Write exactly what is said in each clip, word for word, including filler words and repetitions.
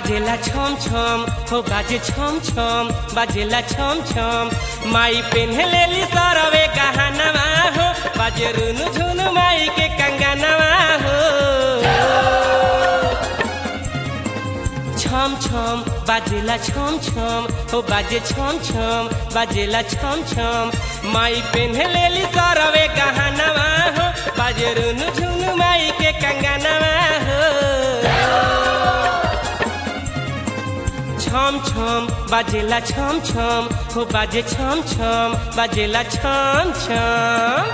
बाजेला छम छम हो बाजे छम छम बाजेला छम छम माई पेन्हलेली सरवे गहनवा हो बाजे रुनु झुनु माई के कंगनवा हो छम छम बाजेला छम छम हो बाजे छम छम बाजेला छम छम माई पेन्हलेली सरवे गहनवा हो बाजे रुनु झुनु माई के कंगनवा हो छम छम बाजेला छम छम हो बाजे छम छम बाजेला छम छम।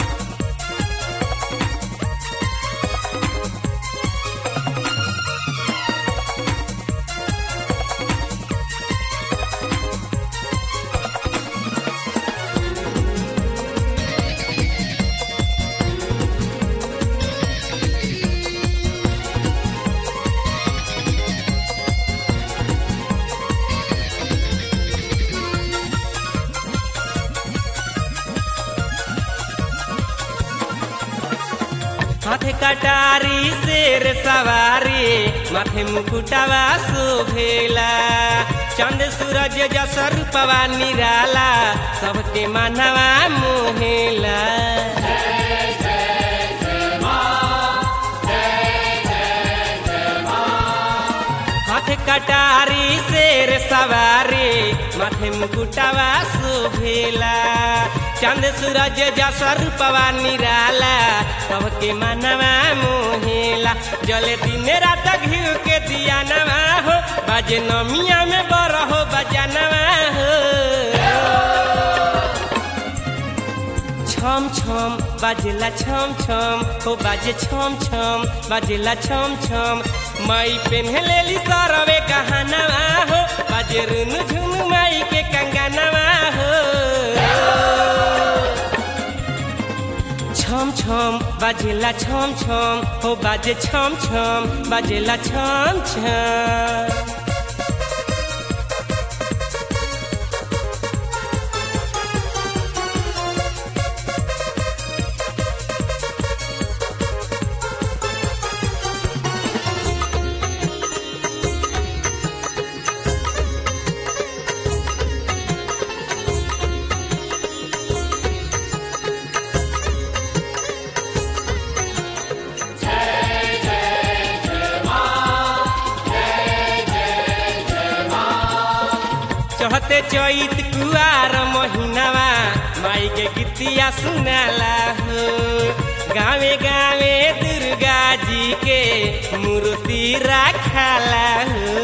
हाथे कटारी शेर सवारी माथे मुकुटवा शोभेला चंद सूरज जस रूपवा निराला सबके मानवा मोहेला। हाथे कटारी शेर सवारी माथे मुकुटवा शोभेला चंद सूरज जस रूपवा निराला सबके मनवा मोहेला जले दिन रात घिउ के दिया नवा हो बाजे नमिया में बरहो बजानवा हो छम छम बाजेला छम छम हो बाजे छम छम बाजेला छम छम माई पेन्हलेली सरवे गहनवा हो बाजे रुनु झुनु माई के कंगनवा हो छम छम बाजेला छम छम हो बाजे छम छम बाजेला छम छम। चहते चैत कुआर महीनावा माई के गीतिया सुनाला हो गावे गावे दुर्गा जी के मूर्ति रखाला हो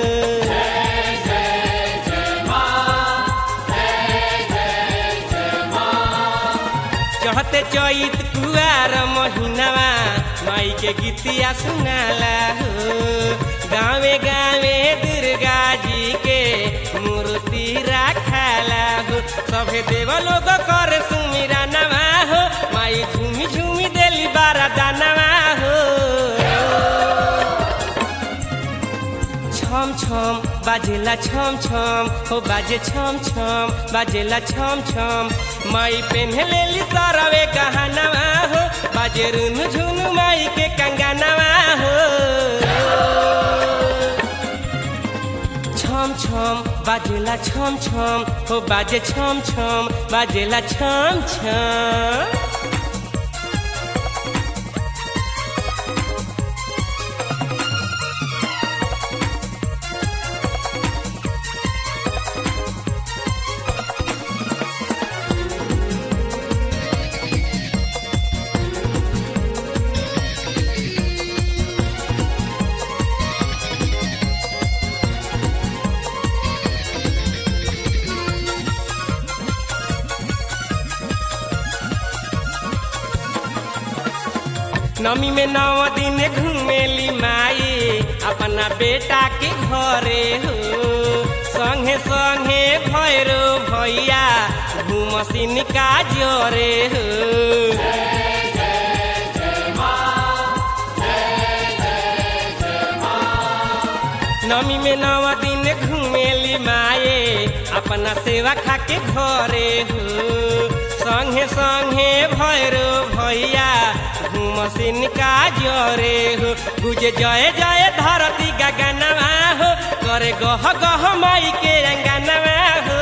चहते चैत कुआर महीनावा माई के गीतिया सुनाला हो गावे गावे दुर्गा जी के मूर्ति रखाला हो सभे देव लोग कर सुमिरा नवा हो माई झूमी झूमी देली बारा दानवा हो छम छम बाजेला छम छम हो बाजे छम छम बाजेला छम छम माई पेन्हलेली सरवे गहनवा हो बाजे रुनु झुनु माई के कंगनवा हो छम छम बाजेला छम छम हो बाजे छम छम बाजेला छम छम। नमी में नौ दिन घूमेली माई अपना बेटा के घरे हो संगे संगे भैरो भैया घूमसिन का जोरे हो नमी में नौ दिन घूमेली माए अपना सेवा खा के घरे हो संगे संगे भैरो भैया घूमसिन का जोरे हो गुजे जय जय धरती गगनवा हो करे गह गह माई के अंगनवा हो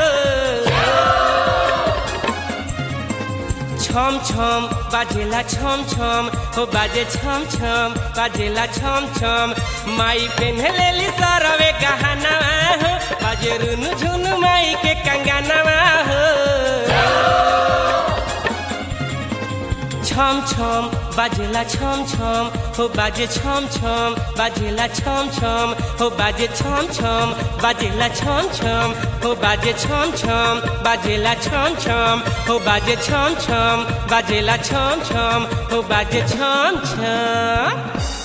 छम छम बाजेला छम छम हो बाजे छम छम बाजेला छम छम माई पेन्हलेली सरवे गहनवा हो बाजे रुनु झुनु माई के कंगनवा हो छम छम बाजेला छम छम हो बाजे छम छम बाजेला छम छम हो बाजे छम छम बाजेला छम छम हो बाजे छम छम बाजेला छम छम हो बाजे छम छम बाजेला छम छम हो बाजे छम छम